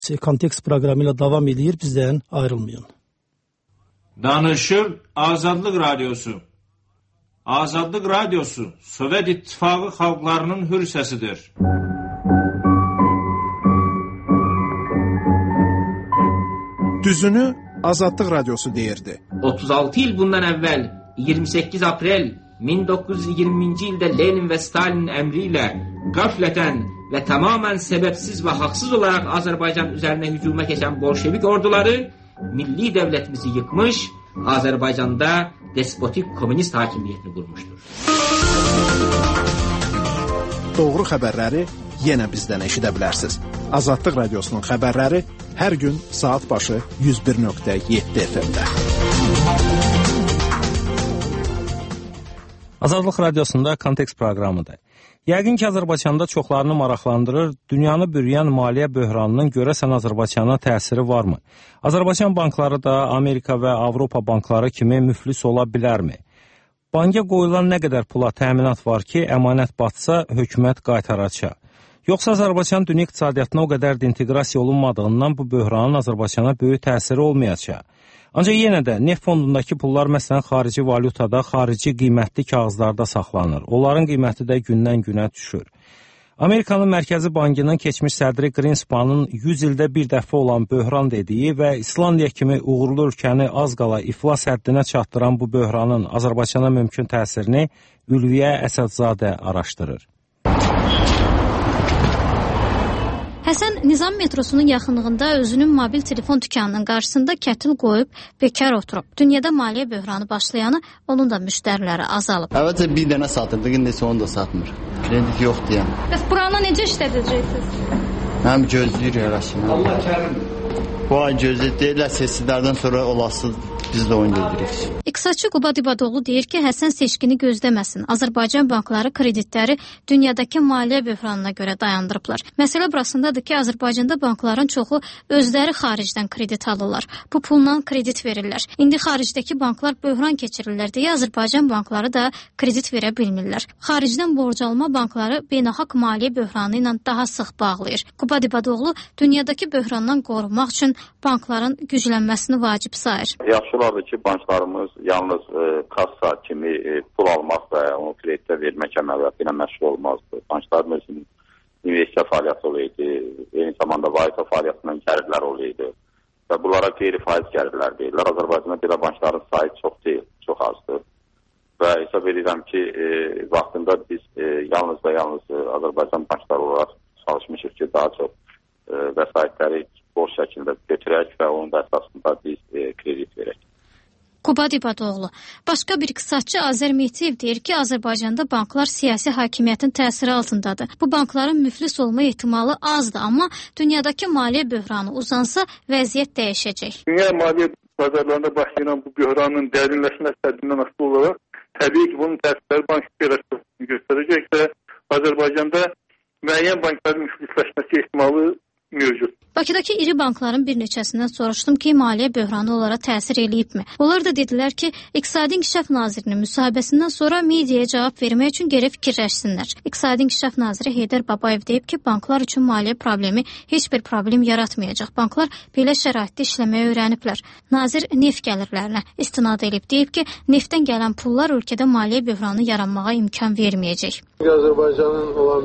Kontekst proqramı ilə davam edir, bizdən ayrılmayın. Danışır Azadlıq Radyosu. Azadlıq Radyosu Sovet İttifaqı xalqlarının hür səsidir. Düzünü Azadlıq Radyosu deyirdi. 36 il bundan əvvəl 28 aprel 1920-ci ildə Lenin və Stalinin əmri ilə qəflətən və tamamən səbəbsiz və haqsız olaraq Azərbaycan üzərinə hücuma keçən bolşevik orduları milli dövlətimizi yıkmış, Azərbaycanda despotik komünist hakimiyyətini qurmuşdur. Doğru xəbərləri yenə bizdən eşidə bilərsiniz. Azadlıq Radyosunun xəbərləri hər gün saat başı 101.7 FM-də. Azadlıq Radiosunda Kontekst proqramıdır. Yəqin ki, Azərbaycanda çoxlarını maraqlandırır, dünyanı bürüyən maliyyə böhranının görəsən Azərbaycana təsiri varmı? Azərbaycan bankları da Amerika və Avropa bankları kimi müflis ola bilərmi? Banka qoyulan nə qədər pula təminat var ki, əmanət batsa, hökumət qaytaracaq? Yoxsa Azərbaycan dünya iqtisadiyyatına o qədər də inteqrasiya olunmadığından bu böhranın Azərbaycana böyük təsiri olmayacaq? Ancaq yenə də neft fondundakı pullar məsələn xarici valyutada, xarici qiymətli kağızlarda saxlanır. Onların qiyməti də gündən günə düşür. Amerikanın Mərkəzi Bankının keçmiş sədri Greenspan'ın 100 ildə bir dəfə olan böhran dediyi və İslandiya kimi uğurlu ölkəni az qala iflas həddinə çatdıran bu böhranın Azərbaycana mümkün təsirini Ülviyə Əsədzadə araşdırır. Həsən Nizam metrosunun yaxınlığında özünün mobil telefon dükanının qarşısında kətil qoyub bekar oturub. Dünyada maliyyə böhranı başlayanı onun da müştəriləri azalıb. Əvvəlcə bir dənə satırdıq, indi isə onu da satmır. Kredit yoxdur yəni. Bəs buranı necə işlədəcəksiniz? Mənim gözləyir yaraşın. Allah kərim. Bu ay gözləyir deyirlər, sessizlərdən sonra olası biz də oyun edirik. İqtisadçı Qubad İbadoğlu deyir ki, Həsən seçkini gözləməsin. Azərbaycan bankları kreditləri dünyadakı maliyyə böhranına görə dayandırıblar. Məsələ burasındadır ki, Azərbaycanda bankların çoxu özləri xaricdən kredit alırlar. Bu pulla kredit verirlər. İndi xaricdəki banklar böhran keçirirlər deyə Azərbaycan bankları da kredit verə bilmirlər. Xaricdən borc alma bankları beynəlxalq maliyyə böhranı ilə daha sıx bağlayır. Qubad İbadoğlu dünyadakı böhrandan qorunmaq üçün bankların güclənməsini vacib sayır. Yaxşı olardı ki, banklarımız yalnız kassa kimi pul almaq və onu kreditə vermək əməliyyatı ilə məşğul olmazdı. Bankların özünün investisiya fəaliyyəti olaydı, eyni zamanda vaizə fəaliyyətindən gəlirlər olaydı və bunlara qeyri-faiz gəlirlər deyirlər. Azərbaycanda belə bankların sayı çox deyil, çox azdır və hesab edirəm ki, vaxtında biz yalnız və yalnız Azərbaycan bankları olaraq çalışmışıq ki, daha çox vəsaitləri borc şəklində götürək və onun da əsasında biz kredit verək. Qubad İbadoğlu. Başqa bir iqtisadçı Azər Mehdiyev deyir ki, Azərbaycanda banklar siyasi hakimiyyətin təsiri altındadır. Bu bankların müflis olma ehtimalı azdır, amma dünyadakı maliyyə böhranı uzansa vəziyyət dəyişəcək. Dünya maliyyə bazarlarında başlayan bu böhranın dərinləşmə səddindən asılı olaraq təbii ki, bunun təsirləri bank operasiyasını göstərəcək və Azərbaycanda müəyyən bankların müflisləşməsi ehtimalı mövcud. Bakıdakı iri bankların bir neçəsindən soruşdum ki, maliyyə böhranı onlara təsir eləyibmi? Onlar da dedilər ki, İqtisadi İnkişaf Nazirinin müsahibəsindən sonra mediaya cavab vermək üçün geri fikirləşsinlər. İqtisadi İnkişaf Naziri Heydər Babayev deyib ki, banklar üçün maliyyə problemi heç bir problem yaratmayacaq. Banklar belə şəraitdə işləməyə öyrəniblər. Nazir neft gəlirlərinə istinad edib deyib ki, neftdən gələn pullar ölkədə maliyyə böhranı yaranmağa imkan verməyəcək. Azərbaycanın olan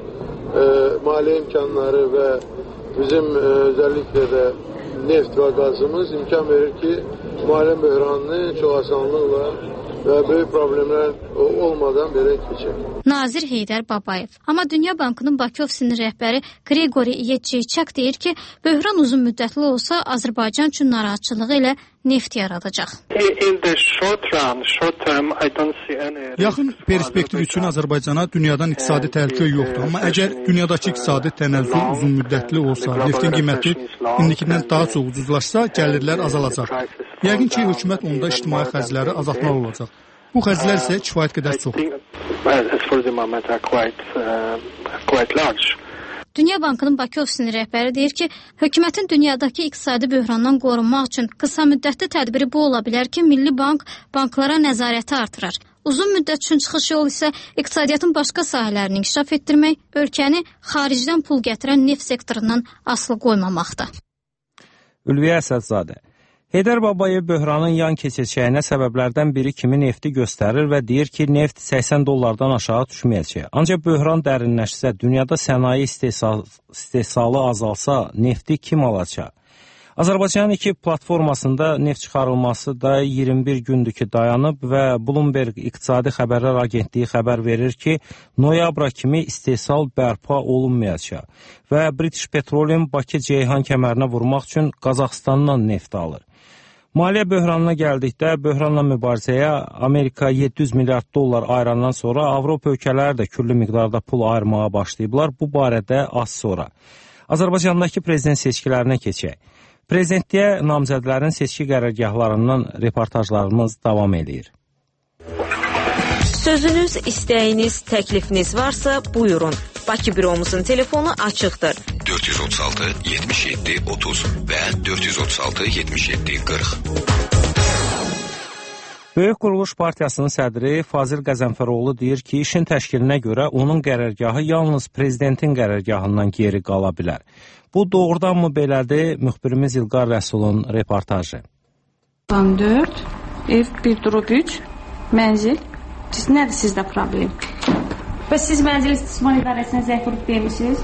bir maliyyə imkanları və bizim özellikle de neft ve gazımız imkan verir ki maliyyə böhranını çok asanlıkla ve büyük problemler olmadan belə keçir. Nazir Heydər Babayev. Amma Dünya Bankının Bakı ofisinin rəhbəri Qriqori Yetçeyçak deyir ki, böhran uzun müddətli olsa Azərbaycan üçün narahatçılığı ilə neft yaradacaq. Yaxın perspektiv üçün Azərbaycana dünyadan iqtisadi təhlükə yoxdur. Amma əgər dünyadakı iqtisadi tənəzzül uzun müddətli olsa, neftin qiyməti indikindən daha çox ucuzlaşsa, gəlirlər azalacaq. Yəqin ki, hökumət onda ictimai xərcləri azaltmalı olacaq. Bu xərclər isə kifayət qədər çoxdur. Dünya Bankının Bakı ofisinin rəhbəri deyir ki, hökumətin dünyadakı iqtisadi böhrandan qorunmaq üçün qısa müddətli tədbiri bu ola bilər ki, Milli Bank banklara nəzarəti artırar. Uzun müddət üçün çıxış yolu isə iqtisadiyyatın başqa sahələrini inkişaf etdirmək, ölkəni xaricdən pul gətirən neft sektorundan asılı qoymamaqda. Ülviyə Əsədzadə. Heydər Babayev böhranın yan keçəcəyinə səbəblərdən biri kimi nefti göstərir və deyir ki, neft $80 aşağı düşməyəcək. Ancaq böhran dərinləşsə, dünyada sənaye istehsalı azalsa, nefti kim alacaq? Azərbaycanın 2 platformasında neft çıxarılması da 21 gündür ki, dayanıb və Bloomberg İqtisadi Xəbərlər Agentliyi xəbər verir ki, noyabra kimi istehsal bərpa olunmayacaq və British Petroleum Bakı-Ceyhan kəmərinə vurmaq üçün Qazaxıstandan neft alır. Maliyyə böhranına gəldikdə, böhranla mübarizəyə Amerika $700 milyard ayırandan sonra Avropa ölkələri də küllü miqdarda pul ayırmağa başlayıblar. Bu barədə az sonra. Azərbaycandakı prezident seçkilərinə keçək. Prezidentliyə namizədlərin seçki qərargahlarından reportajlarımız davam edir. Sözünüz, istəyiniz, təklifiniz varsa buyurun. Bakı büromuzun telefonu açıqdır. 436 77 30 və 436 77 40. Böyük Quruluş Partiyasının sədri Fazil Qəzənfəroğlu deyir ki, işin təşkilinə görə onun qərargahı yalnız prezidentin qərargahından geri qala bilər. Bu doğrudanmı belədir? Müxbirimiz İlqar Rəsulun reportajı. 4, ev 1-3, mənzil. Nədir sizdə problem? Və siz mənzil istismar idarəsinə zəng vurub demişsiniz?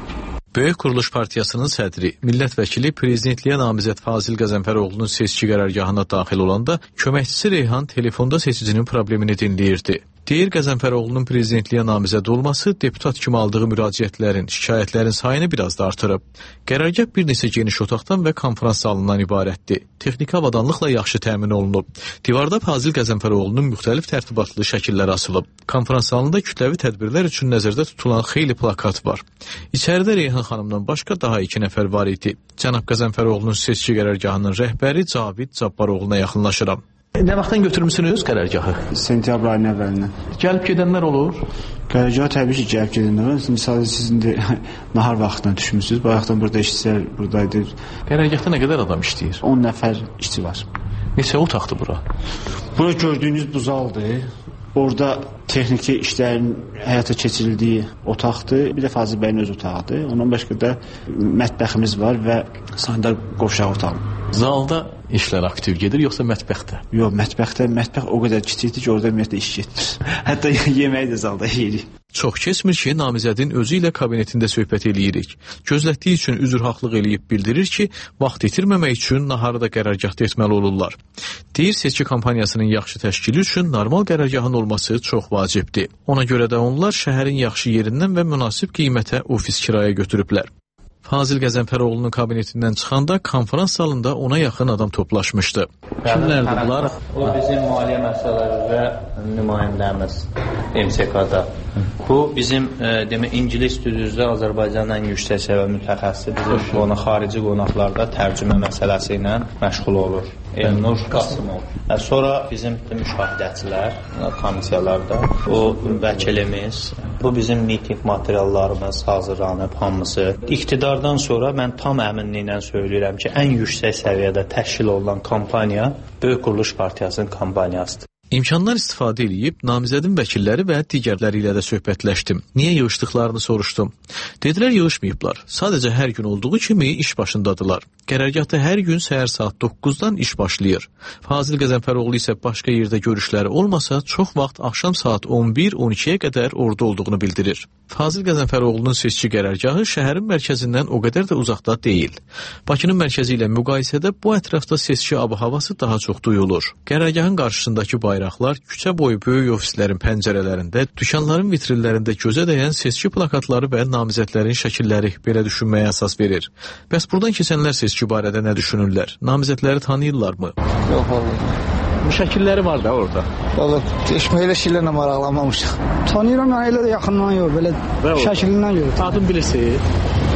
Böyük Quruluş Partiyasının sədri, millət vəkili prezidentliyə namizəd Fazil Qəzənfəroğlunun seçki qərargahına daxil olanda köməkçisi Reyhan telefonda seçicinin problemini dinləyirdi. Deyir, Qəzənfəroğlunun prezidentliyə namizəd olması deputat kimi aldığı müraciətlərin, şikayətlərin sayını biraz da artırıb. Qərargah bir neçə geniş otaqdan və konferans salonundan ibarətdir. Texniki avadanlıqla yaxşı təmin olunub. Divarda Fazil Qəzənfəroğlunun müxtəlif tərtibatlı şəkillər asılıb. Konferans salonunda kütləvi tədbirlər üçün nəzərdə tutulan xeyli plakat var. İçəridə Reyhan xanımdan başqa daha 2 nəfər var idi. Cənab Qəzənfəroğlunun seçki qərargahının rəhbəri Cavid Cabbaroğluna yaxınlaşıram. Nə vaxtdan götürmüsünüz qərargahı? Sentyabr ayının əvvəlindən. Gəlib gedənlər olur? Qərargahı təbii ki, gəlib gedənlər var. Sadəcə siz indi nahar vaxtından düşmüsünüz. Bayaqdan burada işçilər buradaydı. Qərargahda nə qədər adam işləyir? 10 nəfər işçi var. Neçə otaqdır bura? Bura gördüyünüz bu zaldır. Orada texniki işlərin həyata keçirildiyi otaqdır. Bir də Fazil bəyin öz otağıdır. Ondan başqa da mətbəximiz var və sanitar qovşaq otağı. Zalda işlər aktiv gedir, yoxsa mətbəxdə? Yox, mətbəx o qədər kiçikdir ki, orada ümumiyyətlə iş gedir. Hətta yeməyi də zalda yeyirik. Çox keçmir ki, namizədin özü ilə kabinetində söhbət eləyirik. Gözlətdiyi üçün üzr haqlıq eləyib bildirir ki, vaxt itirməmək üçün naharı da qərargahda etməli olurlar. Deyir, seçki kampaniyasının yaxşı təşkili üçün normal qərargahın olması çox vacibdir. Ona görə də onlar şəhərin yaxşı yerindən və münasib qiymətə ofis kiraya götürüblər. Fazil Qəzənfəroğlunun kabinetindən çıxanda konferans salonunda ona yaxın adam toplaşmışdı. Kimlərdir bunlar? O bizim maliyyə məsələləri və nümayəndəmiz MSK-da. Bu bizim ingilis dili üzrə Azərbaycanın ən yüksək səviyyə mütəxəssisi bizim xarici qonaqlarda tərcümə məsələsi ilə məşğul olur. Elnur Qasımov. Sonra bizim müşahidəçilər komissiyalarda, o vəkilimiz, bu bizim miting materiallarımız hazırlanıb hamısı. İqtidardan sonra mən tam əminliklə söyləyirəm ki, ən yüksək səviyyədə təşkil olunan kampaniya Böyük Quruluş Partiyasının kampaniyasıdır. İmkanlar istifadə edib namizədin vəkilləri və digərləri ilə də söhbətləşdim. Niyə yığışdıqlarını soruşdum. Dedilər, yığışmayıblar. Sadəcə hər gün olduğu kimi iş başındadılar. Qərargahda hər gün səhər saat 9-dan iş başlayır. Fazil Qəzənfəroğlu isə başqa yerdə görüşləri olmasa, çox vaxt axşam saat 11-12-yə qədər orada olduğunu bildirir. Fazil Qəzənfəroğlunun seçki qərargahı şəhərin mərkəzindən o qədər də uzaqda deyil. Bakının mərkəzi ilə müqayisədə bu ətrafda seçki ab-havası daha çox duyulur. Qərargahın qarşısındakı bayraqlar küçə boyu böyük ofislərin pəncərələrində, dükanların vitrinlərində gözə dəyən seçki plakatları və namizədlərin şəkilləri belə düşünməyə əsas verir. Bəs buradan keçənlər seçki barədə nə düşünürlər? Namizədləri tanıyırlarmı? Yox, olmaz. Bu şəkilləri var da orada. Valla elə şeylərlə maraqlanmamışıq. Tanıyıram, yəni elə də yaxından yox, belə şəkilindən yox. Adın bilirsiniz?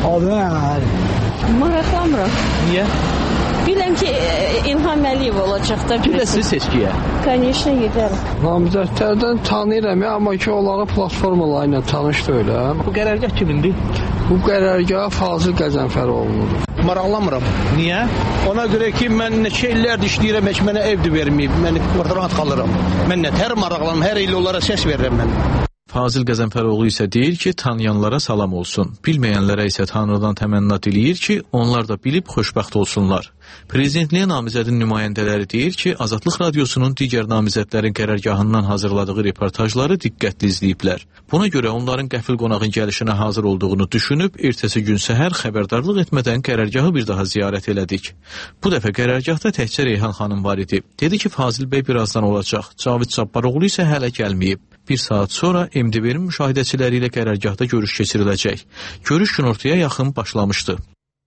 Adını maraqlanmırıq. Niyə? Biləm ki, İlham Əliyev olacaq da. Gedəsiniz seçkiyə? Конечно, gedərim. Namizədlərdən tanıyıram, amma ki, onların platformaları ilə tanış deyiləm. Bu qərargah kimindir? Bu qərargah Fazil Qəzənfəroğludur. Maraqlanmıram. Niyə? Ona görə ki, mən neçə illərdir işləyirəm, heç mənə ev də verməyib. Mən orada rahat qalıram. Mən nətər maraqlanım, hər il onlara səs verirəm mən. Fazil Qəzənfəroğlu isə deyir ki, tanıyanlara salam olsun. Bilməyənlərə isə Tanrıdan təmənna diləyir ki, onlar da bilib xoşbəxt olsunlar. Prezidentliyə namizədin nümayəndələri deyir ki, Azadlıq Radiosunun digər namizədlərin qərargahından hazırladığı reportajları diqqətli izləyiblər. Buna görə onların qəfil qonağın gəlişinə hazır olduğunu düşünüb, ertəsi gün səhər xəbərdarlıq etmədən qərargahı bir daha ziyarət elədik. Bu dəfə qərargahda təkcə Reyhan xanım var idi. Dedi ki, Fazil bəy birazdan olacaq. Cavid Cabbaroğlu isə hələ gəlməyib. Bir saat sonra MDB-nin müşahidəçiləri ilə qərargahda görüş keçiriləcək. Görüş günortaya yaxın başlamışdı.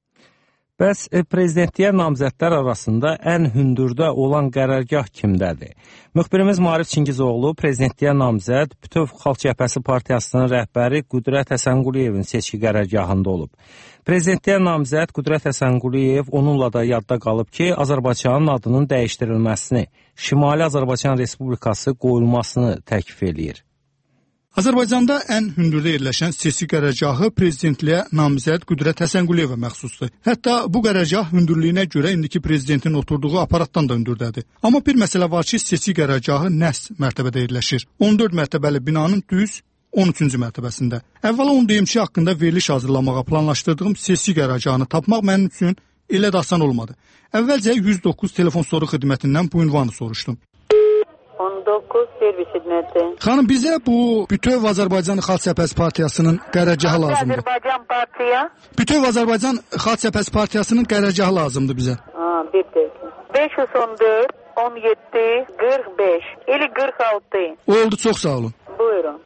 Bəs prezidentliyə namizədlər arasında ən hündürdə olan qərargah kimdədir? Müxbirimiz Maarif Çingizoğlu prezidentliyə namizəd Bütöv Xalq Cəbhəsi Partiyasının rəhbəri Qüdrət Həsənquliyevin seçki qərargahında olub. Prezidentliyə namizəd Qüdrət Həsənquliyev onunla da yadda qalıb ki, Azərbaycanın adının dəyişdirilməsini, Şimali Azərbaycan Respublikası qoyulmasını təklif eləyir. Azərbaycanda ən hündürdə yerləşən seçki qərargahı prezidentliyə namizəd Qüdrət Həsənquliyevə məxsusdur. Hətta bu qərargah hündürlüyünə görə indiki prezidentin oturduğu aparatdan da hündürdədir. Amma bir məsələ var ki, seçki qərargahı nəst mərtəbədə yerləşir. 14 mərtəbəli binanın düz 13-cü mərtəbəsində. Əvvəla onu deyim ki, haqqında veriliş hazırlamağa planlaşdırdığım seçki qərargahını tapmaq mənim üçün elə də asan olmadı. Əvvəlcə 109 telefon soru xidmətindən bu ünvanı soruşdum. 19 servis xidməti. Xanım, bizə bu Bütöv Azərbaycan Xalq Cəbhəsi Partiyasının qərargahı lazımdır. Azərbaycan Partiya? Bütöv Azərbaycan Xalq Cəbhəsi Partiyasının qərargahı lazımdır bizə. Bir dəqiqə. 514 17 45 ili 46. Oldu, çox sağ olun. Buyurun.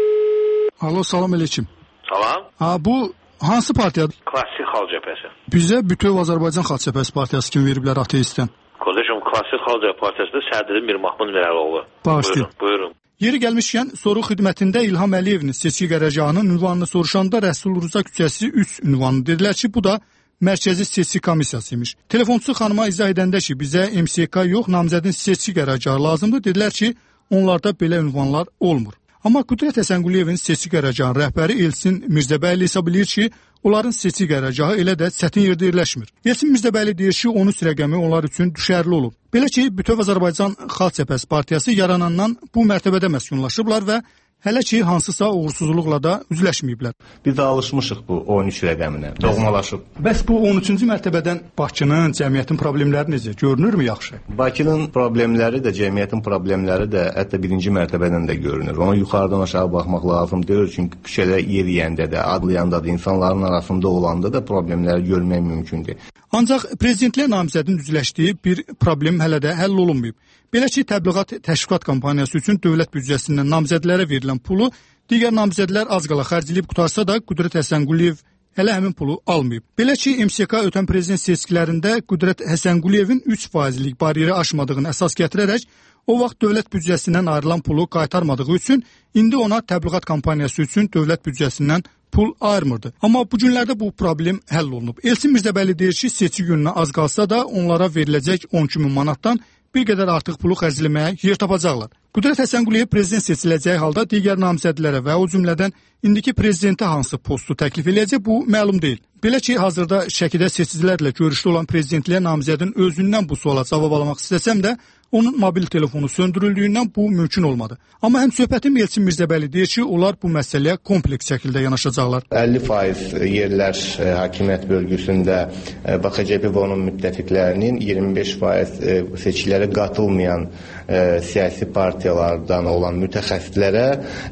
Alo, salam aleyküm. Salam. Bu hansı partiyadır? Klassik Xalq Cəbhəsi. Bizə Bütöv Azərbaycan Xalq Cəbhəsi Partiyası kimi veriblər ateistdən. Qardaşım, Klassik Xalq Cəbhəsi Partiyasında sədri Mir Mahmud Mirəloğlu. Bağışlayın. Buyurun. Yeri gəlmişkən, soru xidmətində İlham Əliyevin seçki qərargahının ünvanını soruşanda Rəsul Rza küçəsi 3 ünvanı dedilər ki, bu da Mərkəzi Seçki Komissiyasıymış. Telefonçu xanıma izah edəndə ki, bizə MSK yox, namizədin seçki qərargahı lazımdır, dedilər ki, onlarda belə ünvanlar olmur. Amma Qüdrət Həsənquliyevin seçki qərargahının rəhbəri Elçin Mirzəbəyli hesab edir ki, onların seçki qərargahı elə də çətin yerdə yerləşmir. Elçin Mirzəbəyli deyir ki, 13 rəqəmi onlar üçün düşərli olub. Belə ki, Bütöv Azərbaycan Xalq Cəbhəsi Partiyası yaranandan bu mərtəbədə məskunlaşıblar və hələ ki, hansısa uğursuzluqla da üzləşməyiblər. Biz də alışmışıq bu 13 rəqəminə, doğmalaşıb. Bəs bu 13-cü mərtəbədən Bakının, cəmiyyətin problemləri necə? Görünürmü yaxşı? Bakının problemləri də, cəmiyyətin problemləri də hətta birinci mərtəbədən də görünür. Ona yuxarıdan aşağı baxmaq lazım deyil, çünki küçədə yeriyəndə də, adlayanda da, insanların arasında olanda da problemləri görmək mümkündür. Ancaq prezidentliyə namizədin düzləşdiyi bir problem hələ də həll olunmayıb. Belə ki, təbliğat təşviqat kampaniyası üçün dövlət büdcəsindən namizədlərə verilən pulu digər namizədlər az qala xərcləyib qutarsa da Qüdrət Həsənquliyev hələ həmin pulu almayıb. Belə ki, MSK ötən prezident seçkilərində Qüdrət Həsənquliyevin 3%lik bariyeri aşmadığını əsas gətirərək o vaxt dövlət büdcəsindən ayrılan pulu qaytarmadığı üçün indi ona təbliğat kampaniyası üçün dövlət büdcəsindən pul ayırmırdı. Amma bu günlərdə bu problem həll olunub. Elçin Mirzəbəyli deyir ki, seçki gününə az qalsa da onlara veriləcək 12 min manatdan bir qədər artıq pulu xərcləməyə yer tapacaqlar. Qüdrət Həsənquliyev prezident seçiləcəyi halda digər namizədlərə və o cümlədən indiki prezidentə hansı postu təklif eləyəcək, bu məlum deyil. Belə ki, hazırda Şəkidə seçicilərlə görüşdə olan prezidentliyə namizədin özündən bu suala cavab almaq istəsəm də, onun mobil telefonu söndürüldüyündən bu mümkün olmadı. Amma həm söhbətim Elçin Mirzəbəyli deyir ki, onlar bu məsələyə kompleks şəkildə yanaşacaqlar. 50% yerlər hakimiyyət bölgüsündə BKCP və onun müttəfiqlərinin 25% seçkilərə qatılmayan siyasi partiyalardan olan mütəxəssislərə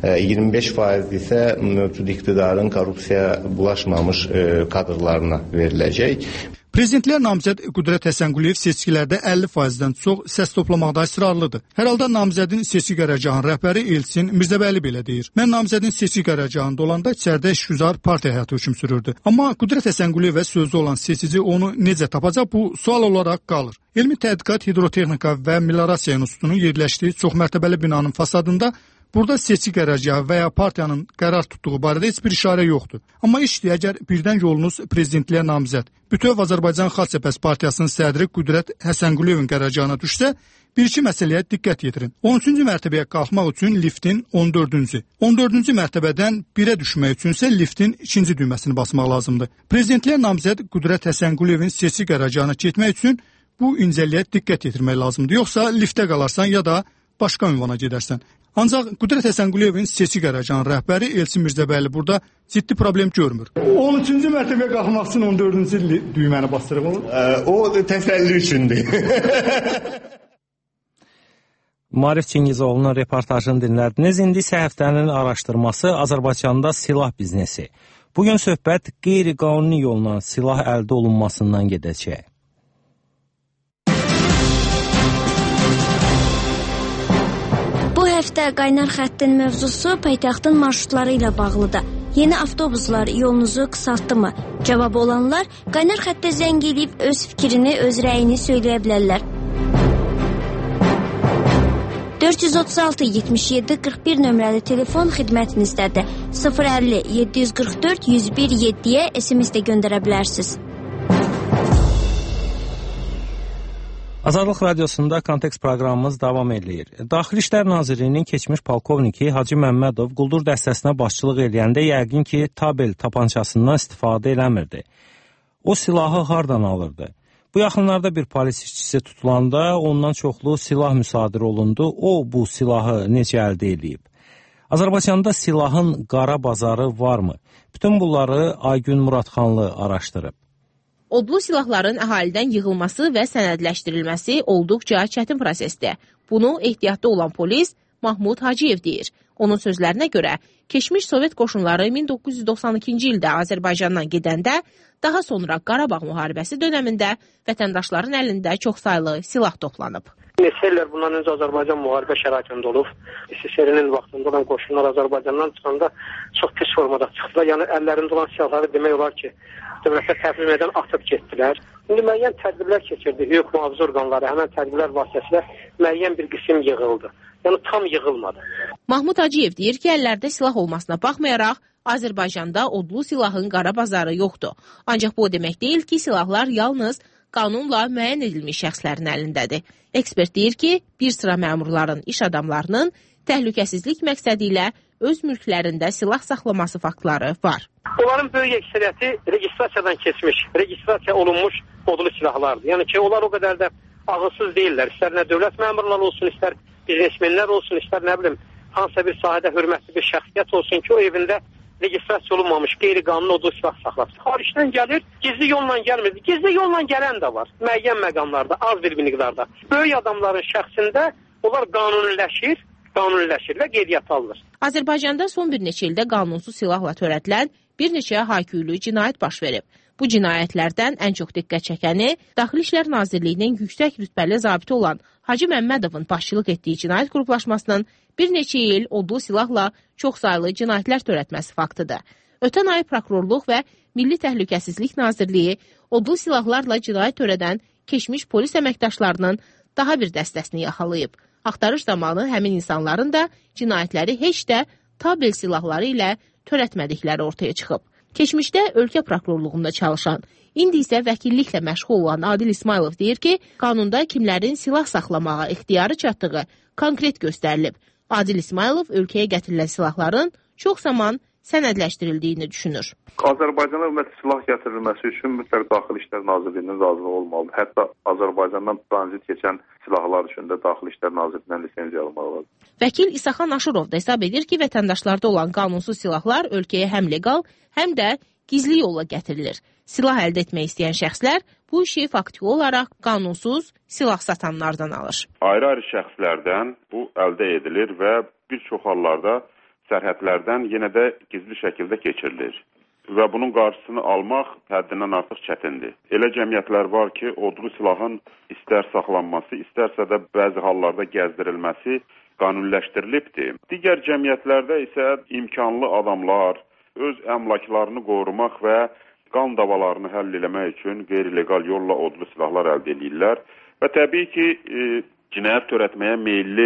25% isə mövcud iqtidarın korrupsiyaya bulaşmamış kadrlarına veriləcək. Prezidentliyə namizəd Qüdrət Həsənquliyev seçkilərdə 50%-dən çox səs toplamaqda israrlıdır. Hər halda namizədin seçki qərargahının rəhbəri Elçin Mirzəbəyli belə deyir. Mən namizədin seçki qərargahında olanda içəridə işgüzar partiya həyatı hökm sürürdü. Amma Qüdrət Həsənquliyevə sözü olan seçici onu necə tapacaq, bu sual olaraq qalır. Elmi Tədqiqat Hidrotexnika və Meliorasiya İnstitutunun yerləşdiyi çoxmərtəbəli binanın fasadında Burada seçki qərargahı və ya partiyanın qərar tutduğu barədə heç bir işarə yoxdur. Amma işdir, əgər birdən yolunuz prezidentliyə namizəd, bütöv Azərbaycan Xalq Cəbhəsi Partiyasının sədri Qüdrət Həsənquliyevin qərargahına düşsə, bir-iki məsələyə diqqət yetirin. 13-cü mərtəbəyə qalxmaq üçün liftin 14-cü mərtəbədən 1-ə düşmək üçünsə liftin 2-ci düyməsini basmaq lazımdır. Prezidentliyə namizəd Qüdrət Həsənquliyevin seçki qərargahına getmək üçün bu incəliyə diqqət yetirmək lazımdır. Yoxsa liftə qalarsan ya da başqa ünvana gedərsən. Ancaq Qüdrət Həsənquliyevin seçki qərargahının rəhbəri Elçin Mirzəbəyli burada ciddi problem görmür. 13-cü mərtəbəyə qalxmaq üçün 14-cü düyməni basdırıb onu. O təsəlli üçündür. Marif Çingizoğlu'nun reportajını dinlədiniz. İndi isə həftənin araşdırması Azərbaycanda silah biznesi. Bugün söhbət qeyri-qanuni yolla silah əldə olunmasından gedəcək. Bu həftə qaynar xəttin mövzusu paytaxtın marşrutları ilə bağlıdır. Yeni avtobuslar yolunuzu qısaltdımı? Cavabı olanlar qaynar xəttə zəng edib öz fikrini, öz rəyini söyləyə bilərlər. 436-77-41 nömrəli telefon xidmətinizdədir. 050-744-101-7-yə SMS də göndərə bilərsiniz. Azadlıq Radiosunda Kontekst proqramımız davam edir. Daxili İşlər Nazirliyinin keçmiş polkovniki Hacı Məmmədov quldur dəstəsinə başçılıq edəndə yəqin ki, tabel tapançasından istifadə eləmirdi. O silahı hardan alırdı? Bu yaxınlarda bir polis işçisi tutulanda ondan çoxlu silah müsadirə olundu. O, bu silahı necə əldə edib? Azərbaycanda silahın qara bazarı varmı? Bütün bunları Aygün Muradxanlı araşdırıb. Odlu silahların əhalidən yığılması və sənədləşdirilməsi olduqca çətin prosesdir. Bunu ehtiyatda olan polis Mahmud Hacıyev deyir. Onun sözlərinə görə, keçmiş Sovet qoşunları 1992-ci ildə Azərbaycandan gedəndə, daha sonra Qarabağ müharibəsi dönəmində vətəndaşların əlində çoxsaylı silah toplanıb. Neçə illər bundan öncə Azərbaycan müharibə şəraitində olub. SSR-nin vaxtında olan qoşunlar Azərbaycandan çıxanda çox pis formada çıxdılar. Yəni əllərində olan silahları demək olar ki, dövlətə təhvil edən atıb getdilər. İndi müəyyən tədbirlər keçirdi. Hüquq mühafizə orqanları həmən tədbirlər vasitəsilə müəyyən bir qism yığıldı. Yəni tam yığılmadı. Mahmud Hacıyev deyir ki, əllərdə silah olmasına baxmayaraq, Azərbaycanda odlu silahın qara bazarı yoxdur. Ancaq bu o demək deyil ki, silahlar yalnız qanunla müəyyən edilmiş şəxslərin əlindədir. Ekspert deyir ki, bir sıra məmurların, iş adamlarının təhlükəsizlik məqsədi ilə öz mülklərində silah saxlaması faktları var. Onların böyük əksəriyyəti registrasiyadan keçmiş, registrasiya olunmuş odlu silahlardır. Yəni ki, onlar o qədər də ağılsız deyirlər. İstər nə dövlət məmurları olsun, istər biznesmenlər olsun, istər nə bilim, hansısa bir sahədə hörmətli bir şəxsiyyət olsun ki, o evində registrasiya olunmamış, qeyri-qanuni odlu silah saxlasın. Xaricdən gəlir, gizli yolla gəlmir. Gizli yolla gələn də var, müəyyən məqamlarda, az bir miqdarda. Böyük adamların şəxsində onlar qanuniləşir və qeydiyyata alınır. Azərbaycanda son bir neçə ildə qanunsuz silahla törədilən bir neçə hayküylü cinayət baş verib. Bu cinayətlərdən ən çox diqqət çəkəni Daxili İşlər Nazirliyinin yüksək rütbəli zabiti olan Hacı Məmmədovun başçılıq etdiyi cinayət qruplaşmasının bir neçə il odlu silahla çoxsaylı cinayətlər törətməsi faktıdır. Ötən ay Prokurorluq və Milli Təhlükəsizlik Nazirliyi odlu silahlarla cinayət törədən keçmiş polis əməkdaşlarının daha bir dəstəsini yaxalayıb. Axtarış zamanı həmin insanların da cinayətləri heç də tabel silahları ilə törətmədikləri ortaya çıxıb. Keçmişdə ölkə prokurorluğunda çalışan, indi isə vəkilliklə məşğul olan Adil İsmailov deyir ki, qanunda kimlərin silah saxlamağa ixtiyarı çatdığı konkret göstərilib. Adil İsmailov ölkəyə gətirilən silahların çox zaman sənədləşdirildiyini düşünür. Azərbaycana ümumiyyətlə silah gətirilməsi üçün mütləq Daxili İşlər Nazirliyinin razılığı olmalıdır. Hətta Azərbaycandan tranzit keçən silahlar üçün də Daxili İşlər Nazirliyindən lisenziya almaq lazımdır. Vəkil İsaxan Aşurov da hesab edir ki, vətəndaşlarda olan qanunsuz silahlar ölkəyə həm legal, həm də gizli yolla gətirilir. Silah əldə etmək istəyən şəxslər bu işi faktiki olaraq qanunsuz silah satanlardan alır. Ayrı-ayrı şəxslərdən bu əldə edilir və bir çox hallarda sərhədlərdən yenə də gizli şəkildə keçirilir və bunun qarşısını almaq həddindən artıq çətindir. Elə cəmiyyətlər var ki, odlu silahın istər saxlanması, istərsə də bəzi hallarda gəzdirilməsi qanuniləşdirilibdir. Digər cəmiyyətlərdə isə imkanlı adamlar öz əmlaklarını qorumaq və qan davalarını həll eləmək üçün qeyri-legal yolla odlu silahlar əldə edirlər və təbii ki, cinayət törətməyə meyilli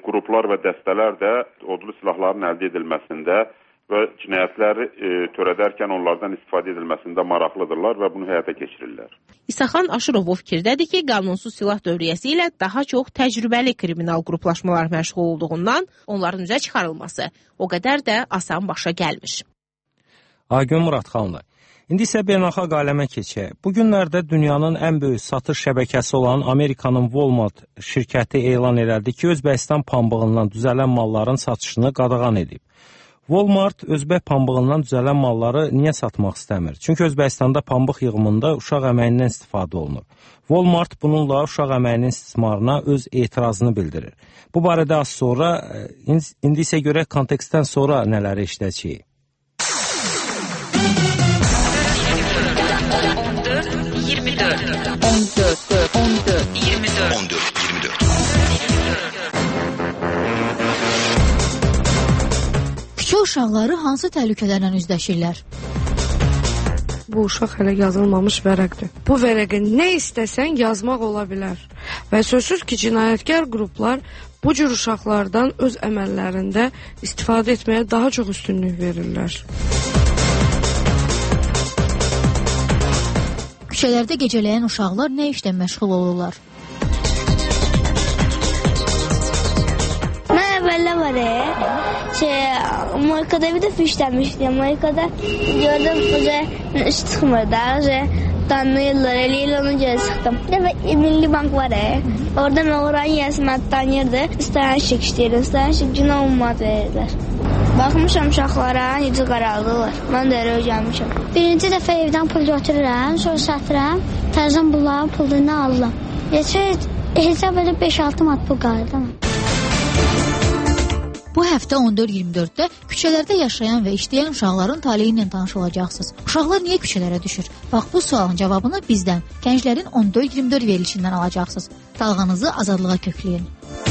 qruplar və dəstələr də odlu silahların əldə edilməsində və cinayətləri törədərkən onlardan istifadə edilməsində maraqlıdırlar və bunu həyata keçirirlər. İsaxan Aşırov o fikirdədir ki, qanunsuz silah dövriyyəsi ilə daha çox təcrübəli kriminal qruplaşmalar məşğul olduğundan onların üzə çıxarılması o qədər də asan başa gəlmir. Aygün Muradxanlı. İndi isə beynəlxalq aləmə keçək. Bu günlərdə dünyanın ən böyük satış şəbəkəsi olan Amerikanın Walmart şirkəti elan elədi ki, Özbəkistan pambığından düzələn malların satışını qadağan edib. Walmart Özbək pambığından düzələn malları niyə satmaq istəmir? Çünki Özbəkistanda pambıq yığımında uşaq əməyindən istifadə olunur. Walmart bununla uşaq əməyinin istismarına öz etirazını bildirir. Bu barədə az sonra, indi isə görək kontekstdən sonra nələri eşidəcəyik. 14-24 Küçə uşaqları hansı təhlükələrlə üzləşirlər? Bu uşaq hələ yazılmamış vərəqdir. Bu vərəqə nə istəsən yazmaq ola bilər. Və sözsüz ki, cinayətkar qruplar bu cür uşaqlardan öz əməllərində istifadə etməyə daha çox üstünlük verirlər. Küçələrdə gecələyən uşaqlar nə işlə məşğul olurlar? Mən əvvəllər Amerikada bir dəfə işləmişdim. Amerikada gördüm, iş çıxmır da, tanıyırlar, elə ona görə çıxdım. Bir dəfə Milli Bank var, orada mən oranın yəsməni tanıyırdı. İstəyən şək işləyirdim, istəyən şək günə 10 manat verirlər. Baxmışam uşaqlara, necə qaraldılar. Mən də elə öyrənmişəm. Birinci dəfə evdən pul götürürəm, sonra satıram, təzən bunların pulunu alıram. Hesab edib 5-6 manat pul qaldı. Bu həftə 14-24-də küçələrdə yaşayan və işləyən uşaqların taleyi ilə tanış olacaqsınız. Uşaqlar niyə küçələrə düşür? Bax, bu sualın cavabını bizdən, gənclərin 14-24 verilişindən alacaqsınız. Dalğanızı azadlığa kökləyin.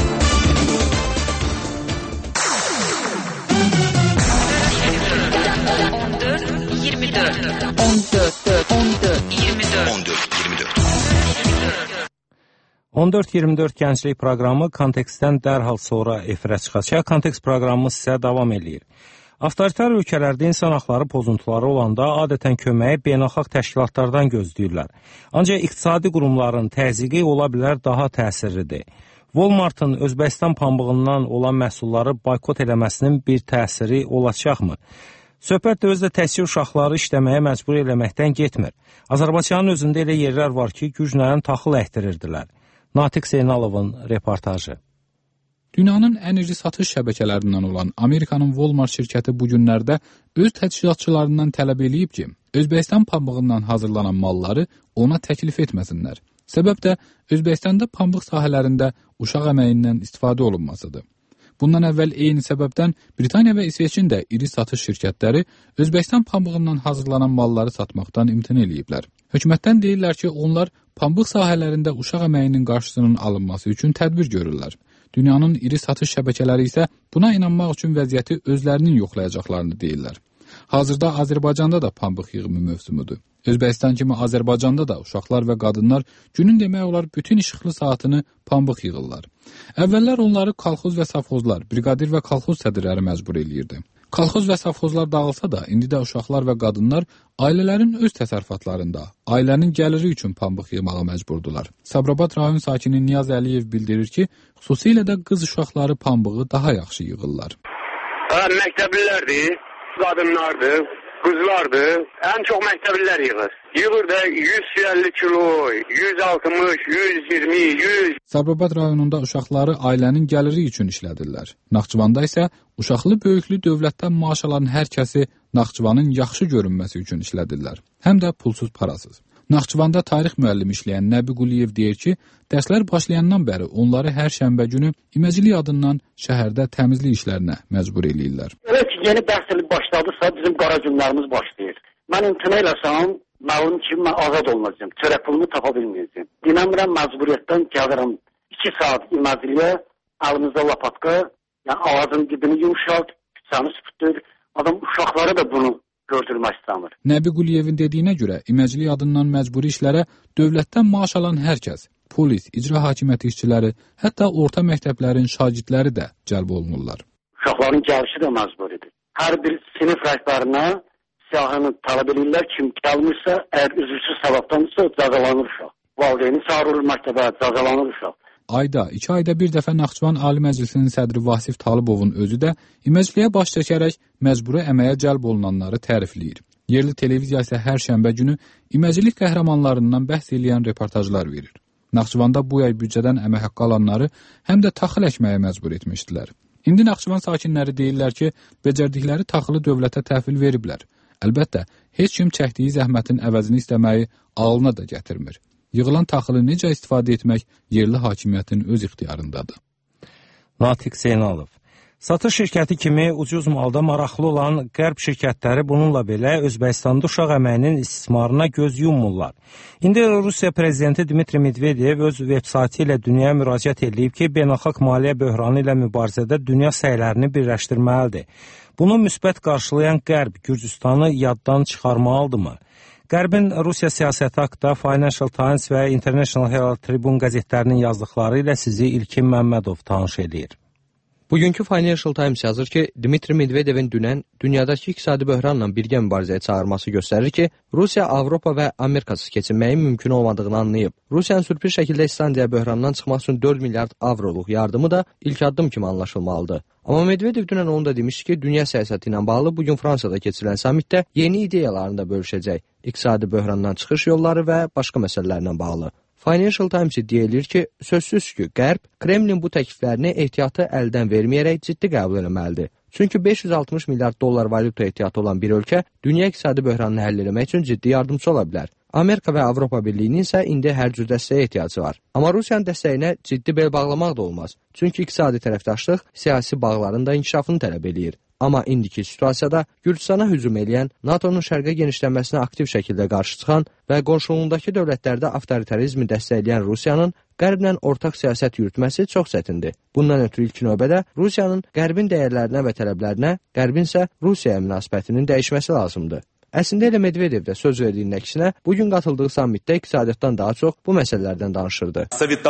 «14-24 Gənclik proqramı kontekstdən dərhal sonra efirə çıxacaq. Kontekst proqramımız isə davam edir. Avtoritar ölkələrdə insan haqları pozuntuları olanda adətən köməyi beynəlxalq təşkilatlardan gözləyirlər. Ancaq iqtisadi qurumların təzyiqi ola bilər daha təsirlidir. Walmartın Özbəkistan pambığından olan məhsulları boykot eləməsinin bir təsiri olacaqmı? Söhbət də özdə təhsil uşaqları işləməyə məcbur eləməkdən getmir. Azərbaycanın özündə elə yerlər var ki, güclə taxıl əkdirirdilər. Natiq Zeynalovun reportajı. Dünyanın ən iri satış şəbəkələrindən olan Amerikanın Walmart şirkəti bu günlərdə öz təchizatçılarından tələb eləyib ki, Özbəkistan pambığından hazırlanan malları ona təklif etməsinlər. Səbəb də Özbəkistanda pambıq sahələrində uşaq əməyindən istifadə olunmasıdır. Bundan əvvəl eyni səbəbdən Britaniya və İsveçin də iri satış şirkətləri Özbəkistan pambığından hazırlanan malları satmaqdan imtina eləyiblər. Hökumətdən deyirlər ki, onlar pambıq sahələrində uşaq əməyinin qarşısının alınması üçün tədbir görürlər. Dünyanın iri satış şəbəkələri isə buna inanmaq üçün vəziyyəti özlərinin yoxlayacaqlarını deyirlər. Hazırda Azərbaycanda da pambıq yığımı mövsumudur. Özbəkistan kimi Azərbaycanda da uşaqlar və qadınlar günün demək olar bütün işıqlı saatını pambıq yığırlar. Əvvəllər onları kolxoz və safxozlar, briqadir və kolxoz sədrləri məcbur eləyirdi. Kolxoz və safxozlar dağılsa da, indi də uşaqlar və qadınlar ailələrin öz təsərrüfatlarında, ailənin gəliri üçün pambıq yığmağa məcburdular. Sabirabad rayon sakini Niyaz Əliyev bildirir ki, xüsusilə də qız uşaqları pambığı daha yaxşı yığırlar. Məktəblilərdir, qadınlardır, qızlardır. Ən çox məktəblilər yığır. Yığır da 150 kilo, 160, 120, 100. Sabirabad rayonunda uşaqları ailənin gəliri üçün işlədirlər. Naxçıvanda isə uşaqlı böyüklü dövlətdən maaş alan hər kəsi Naxçıvanın yaxşı görünməsi üçün işlədirlər. Həm də pulsuz parasız. Naxçıvanda tarix müəllimi işləyən Nəbi Quliyev deyir ki, dərslər başlayandan bəri onları hər şənbə günü iməclik adından şəhərdə təmizlik işlərinə məcbur eləyirlər. Elə ki, yeni dərs ili başladısa bizim qara günlərimiz başlayır. Mən imtina eləsəm, məlum ki, mən azad olunacağım, çörək pulumu tapa bilməyəcəm. Dinəmirəm, məcburiyyətdən gəlirəm 2 saat iməcliyə, əlimizdə lapatka, yəni ağacın dibini yumuşalt, küçəni süpürdür. Adam uşaqları da bunu gördürmək istəmir. Nəbi Quliyevin dediyinə görə iməclik adından məcburi işlərə dövlətdən maaş alan hər kəs, polis, icra hakimiyyəti işçiləri, hətta orta məktəblərin şagirdləri də cəlb olunurlar. Uşaqların gəlişi də məcburidir. Hər bir sinif rəhbərinə siyahını tələb edirlər, kim gəlmirsə, əgər üzürsüz səbəbdansa cəzalanır uşaq. Valideyni çağırılır məktəbə, cəzalanır uşaq. Ayda, 2 ayda bir dəfə Naxçıvan Ali Məclisinin sədri Vasif Talıbovun özü də iməcliyə baş çəkərək məcburi əməyə cəlb olunanları tərifləyir. Yerli televiziya isə hər şənbə günü iməclik qəhrəmanlarından bəhs edən reportajlar verir. Naxçıvanda bu ay büdcədən əmək haqqı alanları həm də taxıl əkməyə məcbur etmişdilər. İndi Naxçıvan sakinləri deyirlər ki, becərdikləri taxılı dövlətə təhvil veriblər. Əlbəttə, heç kim çəkdiyi zəhmətin əvəzini istəməyi ağlına da gətirmir. Yığılan taxılı necə istifadə etmək yerli hakimiyyətin öz ixtiyarındadır. Natiq Zeynalov. Satış şirkəti kimi ucuz malda maraqlı olan qərb şirkətləri bununla belə Özbəkistanda uşaq əməyinin istismarına göz yummurlar. İndi Rusiya prezidenti Dmitri Medvedev öz veb-saytı ilə dünyaya müraciət edib ki, beynəlxalq maliyyə böhranı ilə mübarizədə dünya səylərini birləşdirməlidir. Bunu müsbət qarşılayan qərb Gürcüstanı yaddan çıxarmalıdırmı? Qərbin Rusiya siyasəti haqqında Financial Times və International Herald Tribune qəzetlərinin yazdıqları ilə sizi İlkin Məmmədov tanış edir. Bugünkü Financial Times yazır ki, Dmitri Medvedevin dünən dünyadakı iqtisadi böhranla birgə mübarizəyə çağırması göstərir ki, Rusiya, Avropa və Amerikasız keçinməyin mümkün olmadığını anlayıb. Rusiyanın sürpriz şəkildə İslandiya böhrandan çıxmaq üçün 4 milyard avroluq yardımı da ilk addım kimi anlaşılmalıdır. Amma Medvedev dünən onu da demişdi ki, dünya siyasəti ilə bağlı bugün Fransada keçirilən samitdə yeni ideyalarını da bölüşəcək. İqtisadi böhrandan çıxış yolları və başqa məsələlərlə bağlı. Financial Times iddia edir ki, sözsüz ki, Qərb Kremlin bu təkliflərini ehtiyatı əldən verməyərək ciddi qəbul etməlidir. Çünki 560 milyard dollar valyuta ehtiyatı olan bir ölkə dünya iqtisadi böhranını həll etmək üçün ciddi yardımçı ola bilər. Amerika və Avropa Birliyinin isə indi hər cür dəstəyə ehtiyacı var. Amma Rusiyanın dəstəyinə ciddi bel bağlamaq da olmaz. Çünki iqtisadi tərəfdaşlıq siyasi bağların da inkişafını tələb edir. Amma indiki situasiyada Gürcüstana hücum edən, NATO'nun şərqə genişlənməsinə aktiv şəkildə qarşı çıxan və qonşuluğundakı dövlətlərdə avtoritarizmi dəstəkləyən Rusiyanın Qərblə ortaq siyasət yürütməsi çox çətindir. Bundan ötürü ilk növbədə Rusiyanın Qərbin dəyərlərinə və tələblərinə, Qərbin isə Rusiyaya münasibətinin dəyişməsi lazımdır. Əslində elə Medvedev də söz verdiyinin əksinə bugün qatıldığı sammitdə iqtisadiyyatdan daha çox bu məsələlərdən danışırdı.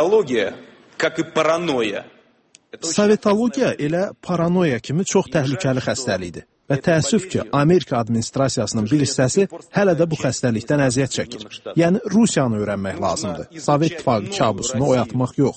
Sovetologiya elə paranoya kimi çox təhlükəli xəstəlikdir və təəssüf ki, Amerika administrasiyasının bir hissəsi hələ də bu xəstəlikdən əziyyət çəkir. Yəni Rusiyanı öyrənmək lazımdır. Sovet İttifaqı kabusunu oyatmaq yox.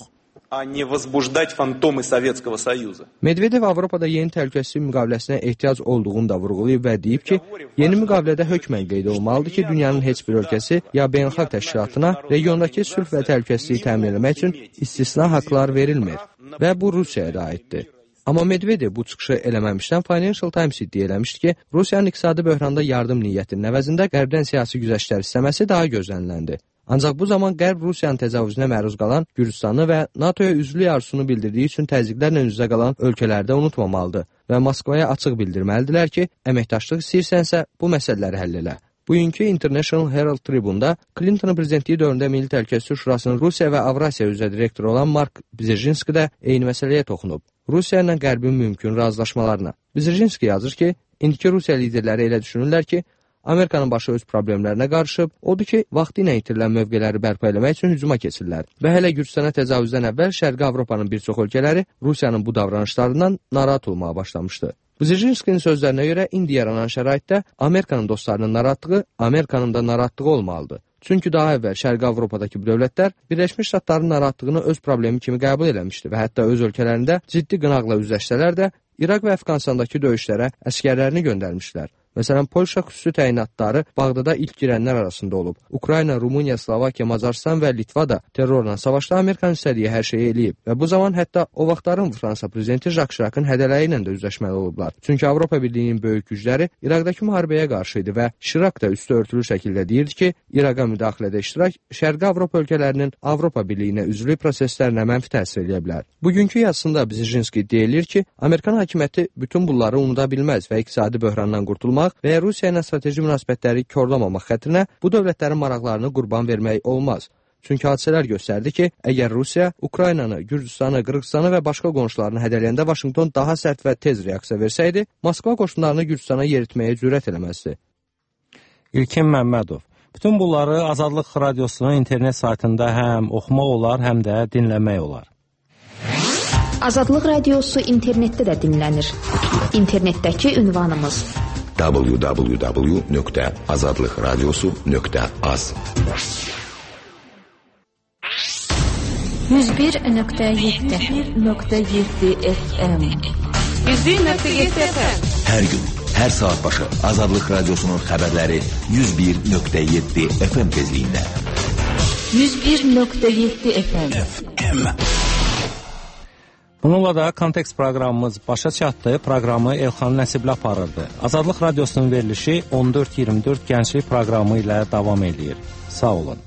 Medvedev Avropada yeni təhlükəsizlik müqaviləsinə ehtiyac olduğunu da vurğulayıb və deyib ki, yeni müqavilədə hökmən qeyd olmalıdır ki, dünyanın heç bir ölkəsi ya beynəlxalq təşkilatına regiondakı sülh və təhlükəsizliyi təmin etmək üçün istisna haqlar verilmir və bu Rusiyaya da aiddir. Amma Medvedev bu çıxışı eləməmişdən Financial Times iddia eləmişdi ki, Rusiyanın iqtisadi böhranda yardım niyyətinin əvəzində Qərbdən siyasi güzəştlər istəməsi daha gözləniləndir. Ancaq bu zaman Qərb Rusiyanın təcavüzünə məruz qalan Gürcüstanı və NATO-ya üzvlük arzusunu bildirdiyi üçün təzyiqlərlə üz-üzə qalan ölkələrdə unutmamalıdır və Moskvaya açıq bildirməlidirlər ki, əməkdaşlıq istəyirsənsə bu məsələləri həll elə. Bugünkü International Herald Tribune-da Clinton prezidentliyi dövründə Milli Təhlükəsizlik Şurasının Rusiya və Avrasiya üzrə direktoru olan Mark Bzezhinski də eyni məsələyə toxunub. Rusiya ilə Qərbin mümkün razılaşmalarına. Bzezhinski yazır ki, indiki Rusiya liderləri elə düşünürlər ki, Amerikanın başı öz problemlərinə qarışıb, odur ki, vaxtı ilə itirilən mövqeləri bərpa eləmək üçün hücuma keçirlər. Və hələ Gürcüstana təcavüzdən əvvəl Şərqi Avropanın bir çox ölkələri Rusiyanın bu davranışlarından narahat olmağa başlamışdı. Bzezhinskinin sözlərinə görə indi yaranan şəraitdə Amerikanın dostlarının narahatlığı Amerikanın da narahatlığı olmalıdır. Çünki daha əvvəl Şərqi Avropadakı bu dövlətlər Birləşmiş Ştatların narahatlığını öz problemi kimi qəbul eləmişdi və hətta öz ölkələrində ciddi qınaqla üzləşsələr də İraq və Əfqanistandakı döyüşlərə əskərlərini göndərmişlər. Məsələn, Polşa xüsusi təyinatları Bağdada ilk girənlər arasında olub. Ukrayna, Rumıniya, Slovakiya, Macaristan və Litva da terrorla savaşda Amerikanın istədiyi hər şeyi eləyib və bu zaman hətta o vaxtların Fransa prezidenti Jacques Chirac'ın hədələri ilə də üzləşməli olublar. Çünki Avropa Birliyinin böyük gücləri İraqdakı müharibəyə qarşı idi və Chirac da üstü örtülü şəkildə deyirdi ki, İraqa müdaxilədə iştirak Şərqi Avropa ölkələrinin Avropa Birliyinə üzvlük proseslərinə mənfi təsir edə bilər. Bugünkü yazısında Bzezhinski iddia edir ki, Amerikan hakimiyyəti bütün bunları unuda bilməz və iqtisadi böhrandan qurtulmaq və Rusiya ilə strateji münasibətləri korlamamaq xətrinə bu dövlətlərin maraqlarını qurban vermək olmaz. Çünki hadisələr göstərdi ki, əgər Rusiya Ukraynanı, Gürcüstanı, Qırğızstanı və başqa qonşularını hədələyəndə Vaşinqton daha sərt və tez reaksiya versəydi, Moskva qoşunlarını Gürcüstana yeritməyə cürət eləməzdi. İlkin Məmmədov. Bütün bunları Azadlıq Radiosunun internet saytında həm oxumaq olar, həm də dinləmək olar. Azadlıq Radiosu internetdə də dinlənir. İnternetdəki ünvanımız www.azadlıqradiosu.az 101.7 FM 101.7 FM Hər gün, hər saat başı Azadlıq Radiosunun xəbərləri 101.7 FM tezliyində. 101.7 FM Bununla da Kontekst proqramımız başa çatdı. Proqramı Elxan Nəsibli aparırdı. Azadlıq Radiosunun verilişi 14-24 gənclik proqramı ilə davam edir. Sağ olun.